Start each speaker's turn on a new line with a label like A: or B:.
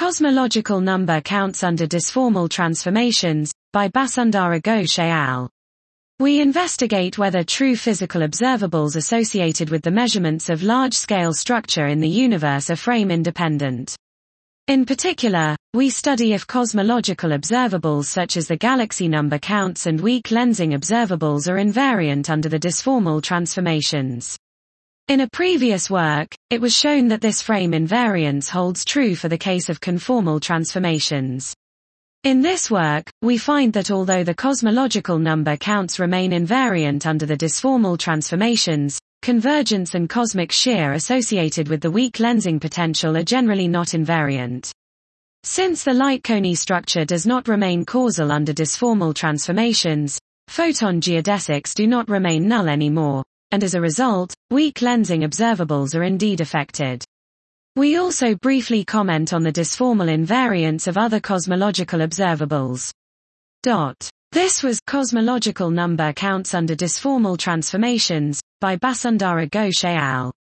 A: Cosmological number counts under disformal transformations, by Basundara Ghosh et al. We investigate whether true physical observables associated with the measurements of large-scale structure in the universe are frame-independent. In particular, we study if cosmological observables such as the galaxy number counts and weak lensing observables are invariant under the disformal transformations. In a previous work, it was shown that this frame invariance holds true for the case of conformal transformations. In this work, we find that although the cosmological number counts remain invariant under the disformal transformations, convergence and cosmic shear associated with the weak lensing potential are generally not invariant. Since the light-cone structure does not remain causal under disformal transformations, photon geodesics do not remain null anymore, and as a result, weak lensing observables are indeed affected. We also briefly comment on the disformal invariance of other cosmological observables. This was Cosmological Number Counts Under Disformal Transformations, by Basundara Ghosh et al.